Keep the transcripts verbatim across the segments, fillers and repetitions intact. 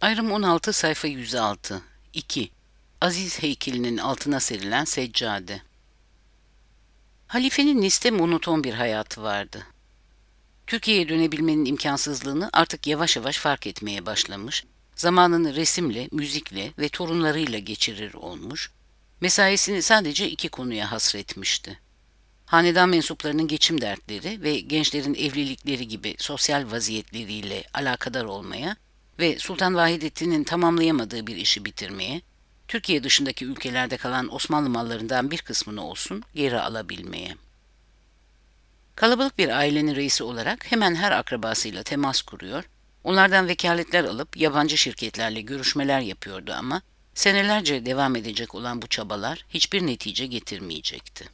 Ayrım on altı sayfa yüz altı. iki. Aziz heykelinin altına serilen seccade. Halifenin Nice'te monoton bir hayatı vardı. Türkiye'ye dönebilmenin imkansızlığını artık yavaş yavaş fark etmeye başlamış, zamanını resimle, müzikle ve torunlarıyla geçirir olmuş, mesaisini sadece iki konuya hasretmişti. Hanedan mensuplarının geçim dertleri ve gençlerin evlilikleri gibi sosyal vaziyetleriyle alakadar olmaya ve Sultan Vahidettin'in tamamlayamadığı bir işi bitirmeye, Türkiye dışındaki ülkelerde kalan Osmanlı mallarından bir kısmını olsun geri alabilmeye. Kalabalık bir ailenin reisi olarak hemen her akrabasıyla temas kuruyor, onlardan vekaletler alıp yabancı şirketlerle görüşmeler yapıyordu ama senelerce devam edecek olan bu çabalar hiçbir netice getirmeyecekti.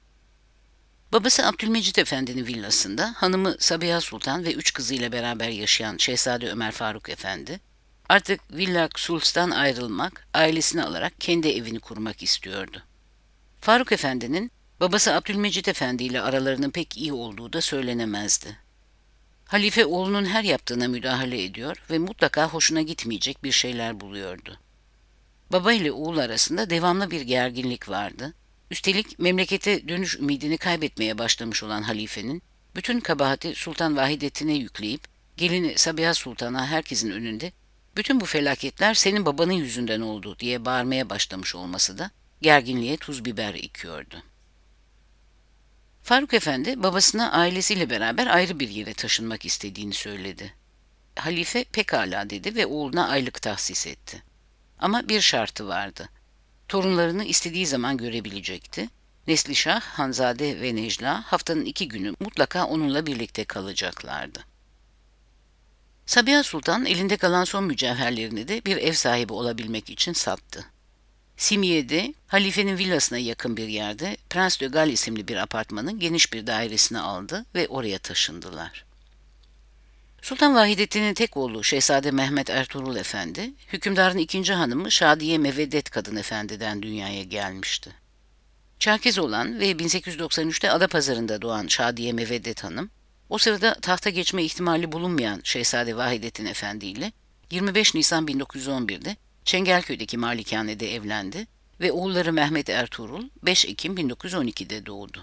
Babası Abdülmecit Efendi'nin villasında hanımı Sabiha Sultan ve üç kızıyla beraber yaşayan Şehzade Ömer Faruk Efendi, artık Villa Sulz'tan ayrılmak, ailesini alarak kendi evini kurmak istiyordu. Faruk Efendi'nin babası Abdülmecit Efendi ile aralarının pek iyi olduğu da söylenemezdi. Halife oğlunun her yaptığına müdahale ediyor ve mutlaka hoşuna gitmeyecek bir şeyler buluyordu. Baba ile oğul arasında devamlı bir gerginlik vardı. Üstelik memlekete dönüş ümidini kaybetmeye başlamış olan halifenin bütün kabahati Sultan Vahidettin'e yükleyip gelini Sabiha Sultan'a herkesin önünde bütün bu felaketler senin babanın yüzünden oldu diye bağırmaya başlamış olması da gerginliğe tuz biber ekiyordu. Faruk Efendi babasına ailesiyle beraber ayrı bir yere taşınmak istediğini söyledi. Halife pekala dedi ve oğluna aylık tahsis etti. Ama bir şartı vardı. Torunlarını istediği zaman görebilecekti. Neslişah, Hanzade ve Necla haftanın iki günü mutlaka onunla birlikte kalacaklardı. Sabiha Sultan elinde kalan son mücevherlerini de bir ev sahibi olabilmek için sattı. Simiye'de, halifenin villasına yakın bir yerde Prens de Galles isimli bir apartmanın geniş bir dairesini aldı ve oraya taşındılar. Sultan Vahidettin'in tek oğlu Şehzade Mehmet Ertuğrul Efendi, hükümdarın ikinci hanımı Şadiye Meveddet Kadın Efendi'den dünyaya gelmişti. Çerkez olan ve bin sekiz yüz doksan üçte Adapazarı'nda doğan Şadiye Meveddet Hanım, o sırada tahta geçme ihtimali bulunmayan Şehzade Vahidettin Efendi ile yirmi beş Nisan bin dokuz yüz on birde Çengelköy'deki malikanede evlendi ve oğulları Mehmet Ertuğrul beş Ekim bin dokuz yüz on ikide doğdu.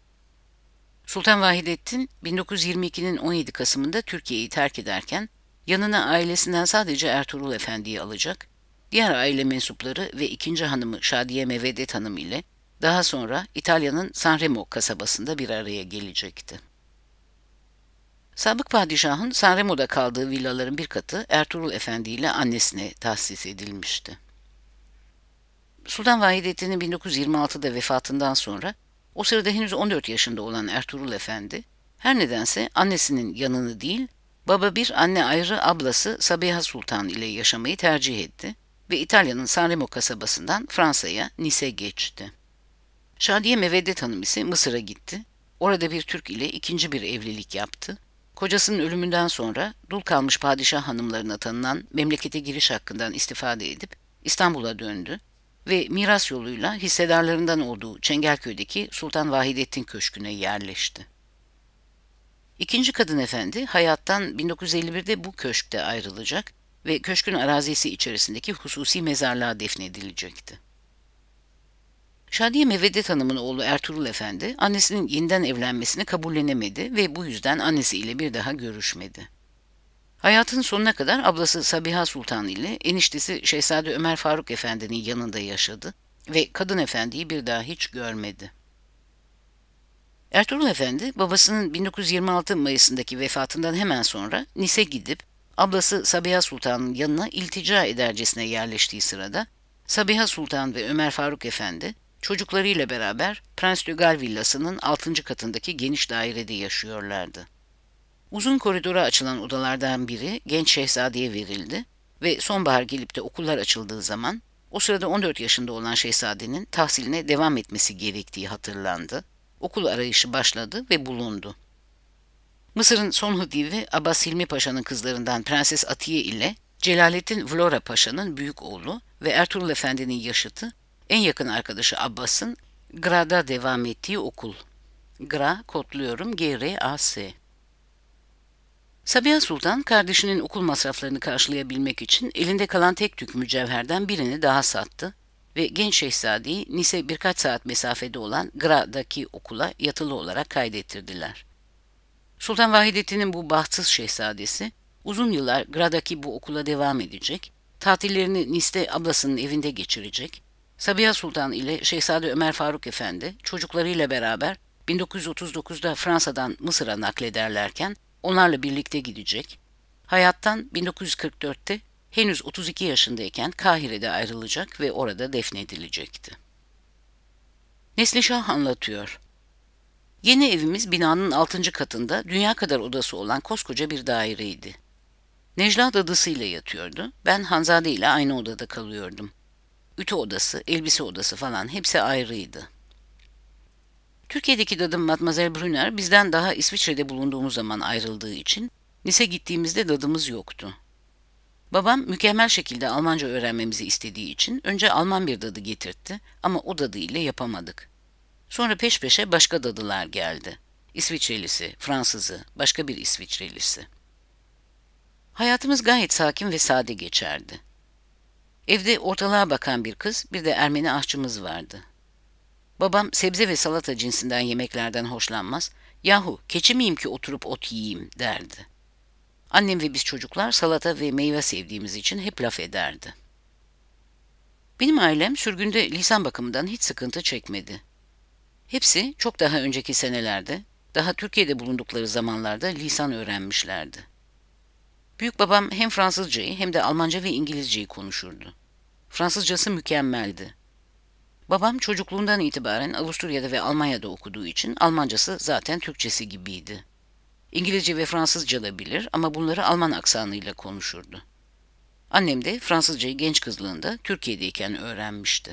Sultan Vahidettin bin dokuz yüz yirmi ikinin on yedi Kasım'ında Türkiye'yi terk ederken yanına ailesinden sadece Ertuğrul Efendi'yi alacak, diğer aile mensupları ve ikinci hanımı Şadiye Meveddet Hanım ile daha sonra İtalya'nın Sanremo kasabasında bir araya gelecekti. Sabık padişahın Sanremo'da kaldığı villaların bir katı Ertuğrul Efendi ile annesine tahsis edilmişti. Sultan Vahidettin'in bin dokuz yüz yirmi altıda vefatından sonra o sırada henüz on dört yaşında olan Ertuğrul Efendi, her nedense annesinin yanını değil, baba bir anne ayrı ablası Sabiha Sultan ile yaşamayı tercih etti ve İtalya'nın Sanremo kasabasından Fransa'ya, Nice'e geçti. Şadiye Meveddet Hanım ise Mısır'a gitti. Orada bir Türk ile ikinci bir evlilik yaptı. Kocasının ölümünden sonra dul kalmış padişah hanımlarına tanınan memlekete giriş hakkından istifade edip İstanbul'a döndü ve miras yoluyla hissedarlarından olduğu Çengelköy'deki Sultan Vahidettin Köşkü'ne yerleşti. İkinci kadın efendi hayattan bin dokuz yüz elli birde bu köşkte ayrılacak ve köşkün arazisi içerisindeki hususi mezarlığa defnedilecekti. Şadiye Meveddet Hanım'ın oğlu Ertuğrul Efendi, annesinin yeniden evlenmesini kabullenemedi ve bu yüzden annesiyle bir daha görüşmedi. Hayatının sonuna kadar ablası Sabiha Sultan ile eniştesi Şehzade Ömer Faruk Efendi'nin yanında yaşadı ve kadın efendiyi bir daha hiç görmedi. Ertuğrul Efendi, babasının bin dokuz yüz yirmi altı Mayıs'ındaki vefatından hemen sonra Nice'e gidip ablası Sabiha Sultan'ın yanına iltica edercesine yerleştiği sırada Sabiha Sultan ve Ömer Faruk Efendi çocuklarıyla beraber Prens de Galles villasının altıncı katındaki geniş dairede yaşıyorlardı. Uzun koridora açılan odalardan biri genç şehzadeye verildi ve sonbahar gelip de okullar açıldığı zaman o sırada on dört yaşında olan şehzadenin tahsiline devam etmesi gerektiği hatırlandı. Okul arayışı başladı ve bulundu. Mısır'ın son hıdivi Abbas Hilmi Paşa'nın kızlarından Prenses Atiye ile Celalettin Vlora Paşa'nın büyük oğlu ve Ertuğrul Efendi'nin yaşıtı en yakın arkadaşı Abbas'ın Gra'da devam ettiği okul. Gra, kodluyorum, G R A S. Sabiha Sultan, kardeşinin okul masraflarını karşılayabilmek için elinde kalan tek tük mücevherden birini daha sattı ve genç şehzadeyi Nice birkaç saat mesafede olan Gra'daki okula yatılı olarak kaydettirdiler. Sultan Vahidettin'in bu bahtsız şehzadesi uzun yıllar Gra'daki bu okula devam edecek, tatillerini Nice'de ablasının evinde geçirecek, Sabiha Sultan ile Şehzade Ömer Faruk Efendi çocuklarıyla beraber bin dokuz yüz otuz dokuzda Fransa'dan Mısır'a naklederlerken onlarla birlikte gidecek, hayattan bin dokuz yüz kırk dörtte henüz otuz iki yaşındayken Kahire'de ayrılacak ve orada defnedilecekti. Neslişah anlatıyor. Yeni evimiz binanın altıncı katında dünya kadar odası olan koskoca bir daireydi. Necla dadısıyla yatıyordu, ben Hanzade ile aynı odada kalıyordum. Ütü odası, elbise odası falan hepsi ayrıydı. Türkiye'deki dadım Mademoiselle Brunner bizden daha İsviçre'de bulunduğumuz zaman ayrıldığı için Nice gittiğimizde dadımız yoktu. Babam mükemmel şekilde Almanca öğrenmemizi istediği için önce Alman bir dadı getirtti ama o dadı ile yapamadık. Sonra peş peşe başka dadılar geldi. İsviçrelisi, Fransızı, başka bir İsviçrelisi. Hayatımız gayet sakin ve sade geçerdi. Evde ortalığa bakan bir kız, bir de Ermeni aşçımız vardı. Babam sebze ve salata cinsinden yemeklerden hoşlanmaz, yahu keçi miyim ki oturup ot yiyeyim derdi. Annem ve biz çocuklar salata ve meyve sevdiğimiz için hep laf ederdi. Benim ailem sürgünde lisan bakımından hiç sıkıntı çekmedi. Hepsi çok daha önceki senelerde, daha Türkiye'de bulundukları zamanlarda lisan öğrenmişlerdi. Büyük babam hem Fransızcayı hem de Almanca ve İngilizceyi konuşurdu. Fransızcası mükemmeldi. Babam çocukluğundan itibaren Avusturya'da ve Almanya'da okuduğu için Almancası zaten Türkçesi gibiydi. İngilizce ve Fransızca da bilir ama bunları Alman aksanıyla konuşurdu. Annem de Fransızcayı genç kızlığında Türkiye'deyken öğrenmişti.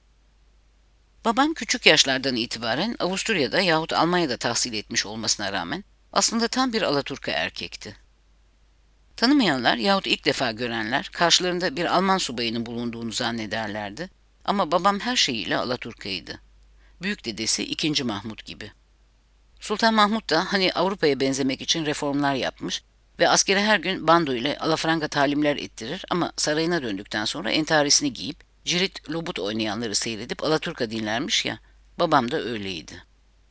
Babam küçük yaşlardan itibaren Avusturya'da yahut Almanya'da tahsil etmiş olmasına rağmen aslında tam bir Alaturka erkekti. Tanımayanlar yahut ilk defa görenler karşılarında bir Alman subayının bulunduğunu zannederlerdi ama babam her şeyiyle Alaturka'ydı. Büyük dedesi ikinci. Mahmut gibi. Sultan Mahmut da hani Avrupa'ya benzemek için reformlar yapmış ve askere her gün bando ile alafranga talimler ettirir ama sarayına döndükten sonra entarisini giyip cirit lobut oynayanları seyredip Alaturka dinlermiş ya, babam da öyleydi.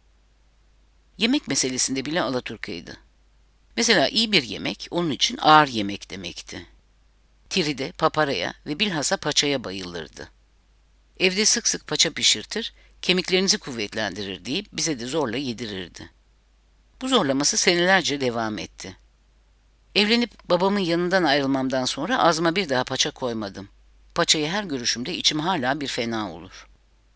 Yemek meselesinde bile Alaturka'ydı. Mesela iyi bir yemek onun için ağır yemek demekti. Tiride, paparaya ve bilhassa paçaya bayılırdı. Evde sık sık paça pişirtir, kemiklerinizi kuvvetlendirir deyip bize de zorla yedirirdi. Bu zorlaması senelerce devam etti. Evlenip babamın yanından ayrılmamdan sonra ağzıma bir daha paça koymadım. Paçayı her görüşümde içim hala bir fena olur.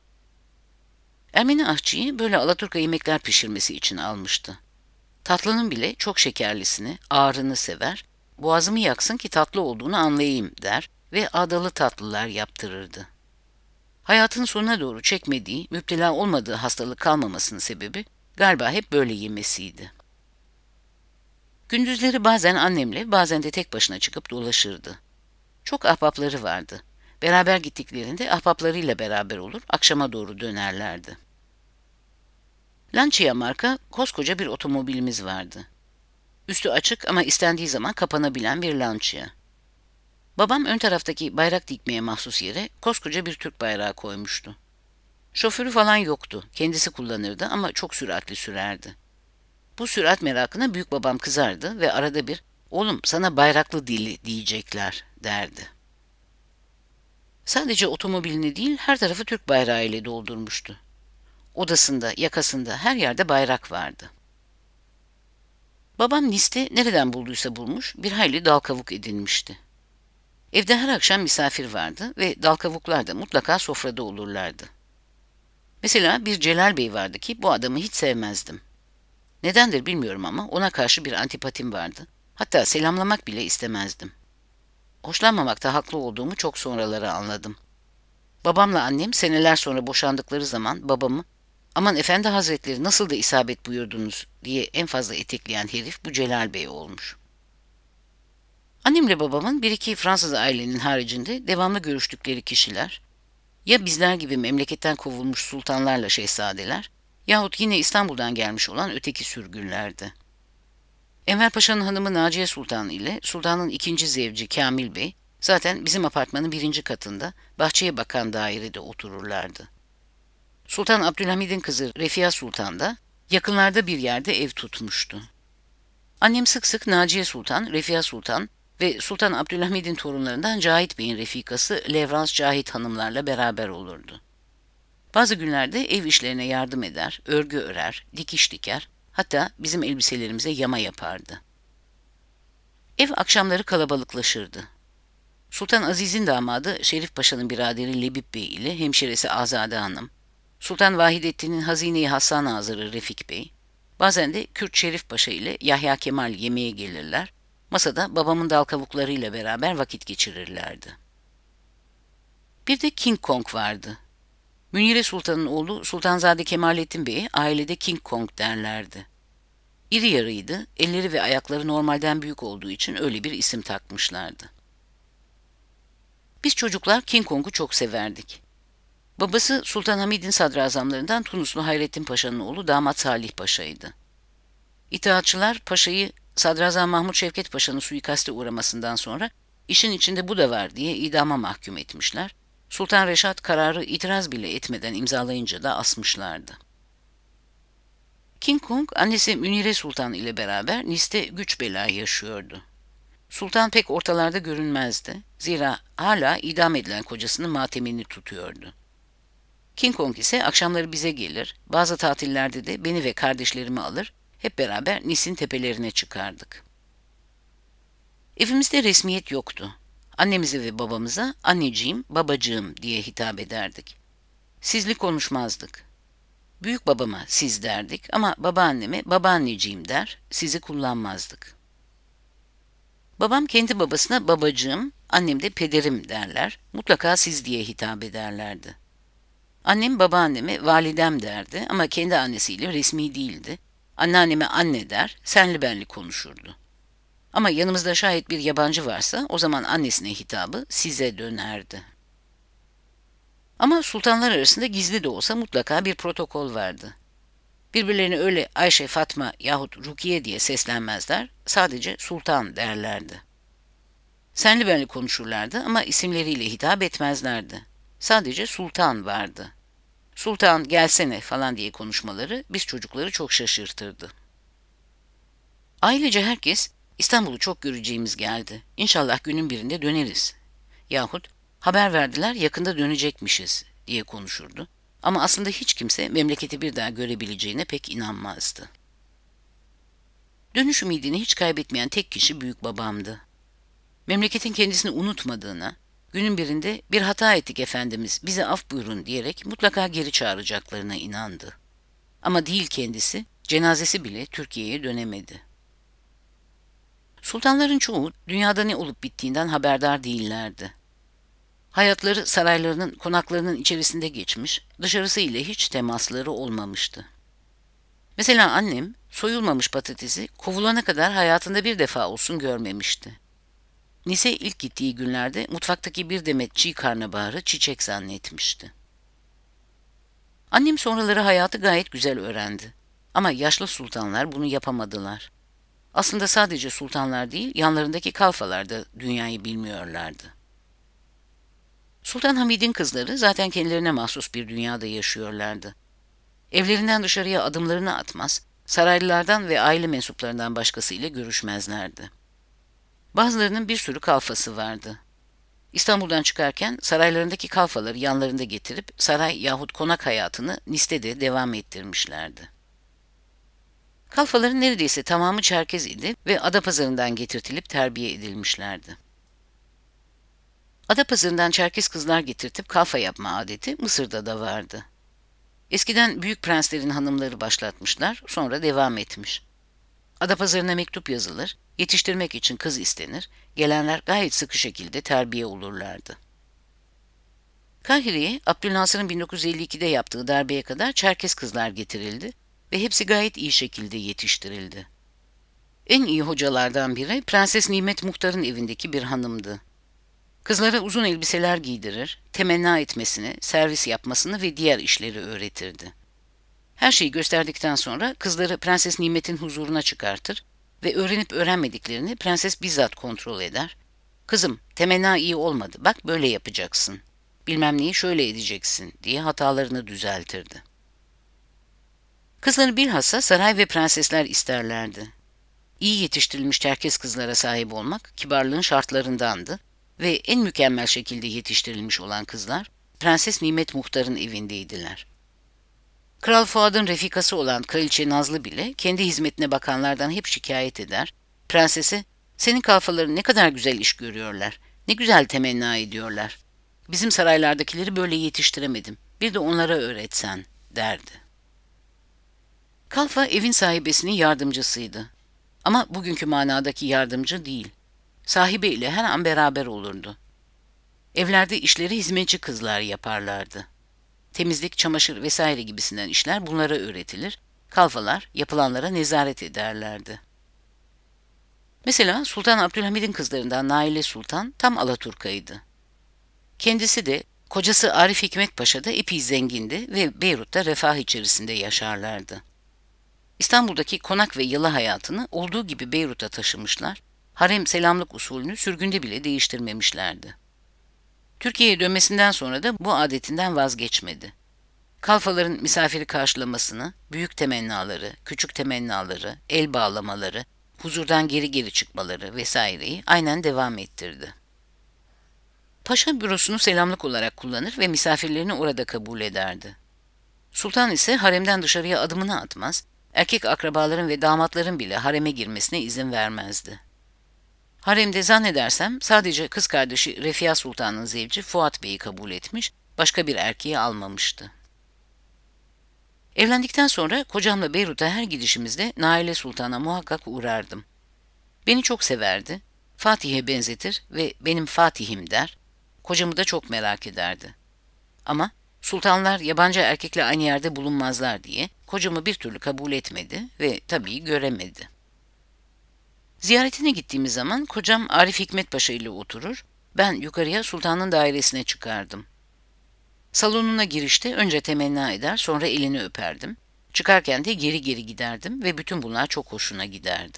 Ermeni aşçıyı böyle Alaturka yemekler pişirmesi için almıştı. Tatlının bile çok şekerlisini, ağırını sever, boğazımı yaksın ki tatlı olduğunu anlayayım der ve ağdalı tatlılar yaptırırdı. Hayatın sonuna doğru çekmediği, müptela olmadığı hastalık kalmamasının sebebi galiba hep böyle yemesiydi. Gündüzleri bazen annemle, bazen de tek başına çıkıp dolaşırdı. Çok ahbapları vardı. Beraber gittiklerinde ahbaplarıyla beraber olur, akşama doğru dönerlerdi. Lancia marka koskoca bir otomobilimiz vardı. Üstü açık ama istendiği zaman kapanabilen bir Lancia. Babam ön taraftaki bayrak dikmeye mahsus yere koskoca bir Türk bayrağı koymuştu. Şoförü falan yoktu, kendisi kullanırdı ama çok süratli sürerdi. Bu sürat merakına büyük babam kızardı ve arada bir "Oğlum sana bayraklı dili diyecekler" derdi. Sadece otomobilini değil her tarafı Türk bayrağı ile doldurmuştu. Odasında, yakasında her yerde bayrak vardı. Babam Nice'de nereden bulduysa bulmuş bir hayli dal kavuk edinmişti. Evde her akşam misafir vardı ve dal kavuklar da mutlaka sofrada olurlardı. Mesela bir Celal Bey vardı ki bu adamı hiç sevmezdim. Nedendir bilmiyorum ama ona karşı bir antipatim vardı. Hatta selamlamak bile istemezdim. Hoşlanmamakta haklı olduğumu çok sonraları anladım. Babamla annem seneler sonra boşandıkları zaman babamı "Aman efendi hazretleri nasıl da isabet buyurdunuz" diye en fazla etekleyen herif bu Celal Bey olmuş. Annemle babamın bir iki Fransız ailenin haricinde devamlı görüştükleri kişiler, ya bizler gibi memleketten kovulmuş sultanlarla şehzadeler, yahut yine İstanbul'dan gelmiş olan öteki sürgünlerdi. Enver Paşa'nın hanımı Naciye Sultan ile sultanın ikinci zevci Kamil Bey zaten bizim apartmanın birinci katında bahçeye bakan dairede otururlardı. Sultan Abdülhamid'in kızı Refia Sultan da yakınlarda bir yerde ev tutmuştu. Annem sık sık Naciye Sultan, Refia Sultan ve Sultan Abdülhamid'in torunlarından Cahit Bey'in refikası Levrans Cahit hanımlarla beraber olurdu. Bazı günlerde ev işlerine yardım eder, örgü örer, dikiş diker, hatta bizim elbiselerimize yama yapardı. Ev akşamları kalabalıklaşırdı. Sultan Aziz'in damadı Şerif Paşa'nın biraderi Lebip Bey ile hemşiresi Azade Hanım, Sultan Vahidettin'in Hazine-i Hassan Hazırı Refik Bey, bazen de Kürt Şerif Paşa ile Yahya Kemal yemeğe gelirler, masada babamın dal kavuklarıyla beraber vakit geçirirlerdi. Bir de King Kong vardı. Münire Sultan'ın oğlu Sultanzade Kemalettin Bey'e ailede King Kong derlerdi. İri yarıydı, elleri ve ayakları normalden büyük olduğu için öyle bir isim takmışlardı. Biz çocuklar King Kong'u çok severdik. Babası Sultan Hamid'in sadrazamlarından Tunuslu Hayrettin Paşa'nın oğlu damat Salih Paşa'ydı. İttihatçılar Paşa'yı Sadrazam Mahmut Şevket Paşa'nın suikaste uğramasından sonra işin içinde bu da var diye idama mahkum etmişler. Sultan Reşat kararı itiraz bile etmeden imzalayınca da asmışlardı. King Kong annesi Münire Sultan ile beraber Nice'te güç bela yaşıyordu. Sultan pek ortalarda görünmezdi. Zira hala idam edilen kocasının matemini tutuyordu. King Kong ise akşamları bize gelir, bazı tatillerde de beni ve kardeşlerimi alır, hep beraber Nice'in tepelerine çıkardık. Evimizde resmiyet yoktu. Annemize ve babamıza anneciğim, babacığım diye hitap ederdik. Sizli konuşmazdık. Büyük babama siz derdik ama babaanneme babaanneciğim der, sizi kullanmazdık. Babam kendi babasına babacığım, annem de pederim derler, mutlaka siz diye hitap ederlerdi. Annem babaanneme validem derdi ama kendi annesiyle resmi değildi. Anneanneme anne der, senli benli konuşurdu. Ama yanımızda şayet bir yabancı varsa o zaman annesine hitabı size dönerdi. Ama sultanlar arasında gizli de olsa mutlaka bir protokol vardı. Birbirlerine öyle Ayşe, Fatma yahut Rukiye diye seslenmezler, sadece sultan derlerdi. Senli benli konuşurlardı ama isimleriyle hitap etmezlerdi. Sadece sultan vardı. Sultan gelsene falan diye konuşmaları biz çocukları çok şaşırtırdı. Ailece herkes İstanbul'u çok göreceğimiz geldi. İnşallah günün birinde döneriz. Yahut haber verdiler yakında dönecekmişiz diye konuşurdu. Ama aslında hiç kimse memleketi bir daha görebileceğine pek inanmazdı. Dönüş ümidini hiç kaybetmeyen tek kişi büyük babamdı. Memleketin kendisini unutmadığına, günün birinde bir hata ettik efendimiz, bize af buyurun diyerek mutlaka geri çağıracaklarına inandı. Ama değil kendisi, cenazesi bile Türkiye'ye dönemedi. Sultanların çoğu dünyada ne olup bittiğinden haberdar değillerdi. Hayatları saraylarının, konaklarının içerisinde geçmiş, dışarısı ile hiç temasları olmamıştı. Mesela annem, soyulmamış patatesi kovulana kadar hayatında bir defa olsun görmemişti. Nice ilk gittiği günlerde mutfaktaki bir demet çiğ karnabaharı çiçek zannetmişti. Annem sonraları hayatı gayet güzel öğrendi. Ama yaşlı sultanlar bunu yapamadılar. Aslında sadece sultanlar değil, yanlarındaki kalfalar da dünyayı bilmiyorlardı. Sultan Hamid'in kızları zaten kendilerine mahsus bir dünyada yaşıyorlardı. Evlerinden dışarıya adımlarını atmaz, saraylılardan ve aile mensuplarından başkasıyla görüşmezlerdi. Bazılarının bir sürü kalfası vardı. İstanbul'dan çıkarken saraylarındaki kalfaları yanlarında getirip saray yahut konak hayatını Nice'de de devam ettirmişlerdi. Kalfaların neredeyse tamamı Çerkez idi ve Adapazarı'ndan getirtilip terbiye edilmişlerdi. Adapazarı'ndan Çerkez kızlar getirtip kalfa yapma adeti Mısır'da da vardı. Eskiden büyük prenslerin hanımları başlatmışlar, sonra devam etmiş. Adapazarı'na mektup yazılır, yetiştirmek için kız istenir, gelenler gayet sıkı şekilde terbiye olurlardı. Kahire'ye Abdülnasır'ın bin dokuz yüz elli ikide yaptığı darbeye kadar Çerkez kızlar getirildi ve hepsi gayet iyi şekilde yetiştirildi. En iyi hocalardan biri Prenses Nimet Muhtar'ın evindeki bir hanımdı. Kızlara uzun elbiseler giydirir, temenna etmesini, servis yapmasını ve diğer işleri öğretirdi. Her şeyi gösterdikten sonra kızları Prenses Nimet'in huzuruna çıkartır, ve öğrenip öğrenmediklerini prenses bizzat kontrol eder. "Kızım, temenna iyi olmadı, bak böyle yapacaksın, bilmem neyi şöyle edeceksin" diye hatalarını düzeltirdi. Kızları bilhassa saray ve prensesler isterlerdi. İyi yetiştirilmiş Çerkes kızlara sahip olmak kibarlığın şartlarındandı ve en mükemmel şekilde yetiştirilmiş olan kızlar Prenses Nimet Muhtar'ın evindeydiler. Kral Fuad'ın refikası olan Kraliçe Nazlı bile kendi hizmetine bakanlardan hep şikayet eder. Prensese, "Senin kalfaların ne kadar güzel iş görüyorlar, ne güzel temenna ediyorlar. Bizim saraylardakileri böyle yetiştiremedim, bir de onlara öğretsen" derdi. Kalfa evin sahibesinin yardımcısıydı. Ama bugünkü manadaki yardımcı değil. Sahibiyle her an beraber olurdu. Evlerde işleri hizmetçi kızlar yaparlardı. Temizlik, çamaşır vesaire gibisinden işler bunlara öğretilir, kalfalar yapılanlara nezaret ederlerdi. Mesela Sultan Abdülhamid'in kızlarından Naile Sultan tam alaturkaydı. Kendisi de, kocası Arif Hikmet Paşa da epey zengindi ve Beyrut'ta refah içerisinde yaşarlardı. İstanbul'daki konak ve yalı hayatını olduğu gibi Beyrut'a taşımışlar, harem selamlık usulünü sürgünde bile değiştirmemişlerdi. Türkiye'ye dönmesinden sonra da bu adetinden vazgeçmedi. Kalfaların misafiri karşılamasını, büyük temennaları, küçük temennaları, el bağlamaları, huzurdan geri geri çıkmaları vesaireyi aynen devam ettirdi. Paşa bürosunu selamlık olarak kullanır ve misafirlerini orada kabul ederdi. Sultan ise haremden dışarıya adımını atmaz, erkek akrabaların ve damatların bile hareme girmesine izin vermezdi. Haremde zannedersem sadece kız kardeşi Refia Sultan'ın zevci Fuat Bey'i kabul etmiş, başka bir erkeği almamıştı. Evlendikten sonra kocamla Beyrut'a her gidişimizde Naile Sultan'a muhakkak uğrardım. Beni çok severdi, Fatih'e benzetir ve "benim Fatih'im" der, kocamı da çok merak ederdi. Ama sultanlar yabancı erkekle aynı yerde bulunmazlar diye kocamı bir türlü kabul etmedi ve tabii göremedi. Ziyaretine gittiğimiz zaman kocam Arif Hikmet Paşa ile oturur, ben yukarıya sultanın dairesine çıkardım. Salonuna girişte önce temenna eder, sonra elini öperdim. Çıkarken de geri geri giderdim ve bütün bunlar çok hoşuna giderdi.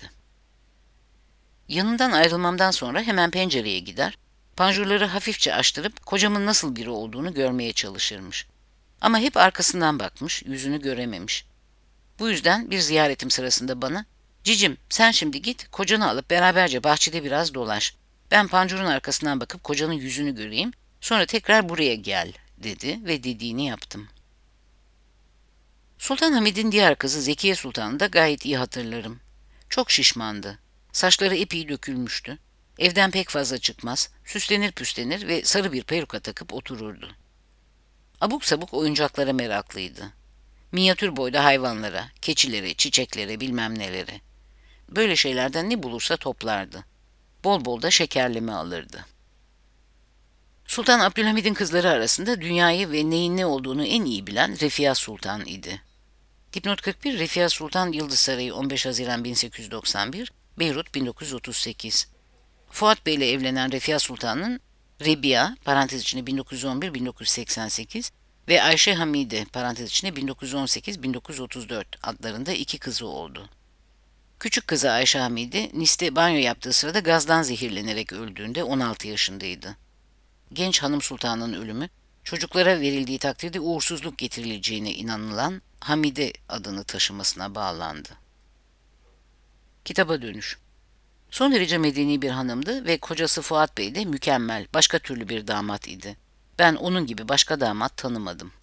Yanından ayrılmamdan sonra hemen pencereye gider, panjurları hafifçe açtırıp kocamın nasıl biri olduğunu görmeye çalışırmış. Ama hep arkasından bakmış, yüzünü görememiş. Bu yüzden bir ziyaretim sırasında bana, "Cicim, sen şimdi git, kocanı alıp beraberce bahçede biraz dolaş. Ben pancurun arkasından bakıp kocanın yüzünü göreyim, sonra tekrar buraya gel" dedi ve dediğini yaptım. Sultan Hamid'in diğer kızı Zekiye Sultan'ı da gayet iyi hatırlarım. Çok şişmandı. Saçları epey dökülmüştü. Evden pek fazla çıkmaz, süslenir püslenir ve sarı bir peruka takıp otururdu. Abuk sabuk oyuncaklara meraklıydı. Minyatür boyda hayvanlara, keçilere, çiçeklere, bilmem nelere. Böyle şeylerden ne bulursa toplardı. Bol bol da şekerleme alırdı. Sultan Abdülhamid'in kızları arasında dünyayı ve neyin ne olduğunu en iyi bilen Refia Sultan idi. Dipnot kırk bir, Refia Sultan Yıldız Sarayı on beş Haziran bin sekiz yüz doksan bir, Beyrut bin dokuz yüz otuz sekiz. Fuat Bey ile evlenen Refia Sultan'ın Rebia parantez içinde bin dokuz yüz on bir bin dokuz yüz seksen sekiz ve Ayşe Hamide parantez içinde bin dokuz yüz on sekiz bin dokuz yüz otuz dört adlarında iki kızı oldu. Küçük kızı Ayşe Hamide, Nis'te banyo yaptığı sırada gazdan zehirlenerek öldüğünde on altı yaşındaydı. Genç hanım sultanın ölümü, çocuklara verildiği takdirde uğursuzluk getirileceğine inanılan Hamide adını taşımasına bağlandı. Kitaba dönüş. Son derece medeni bir hanımdı ve kocası Fuat Bey de mükemmel, başka türlü bir damat idi. Ben onun gibi başka damat tanımadım.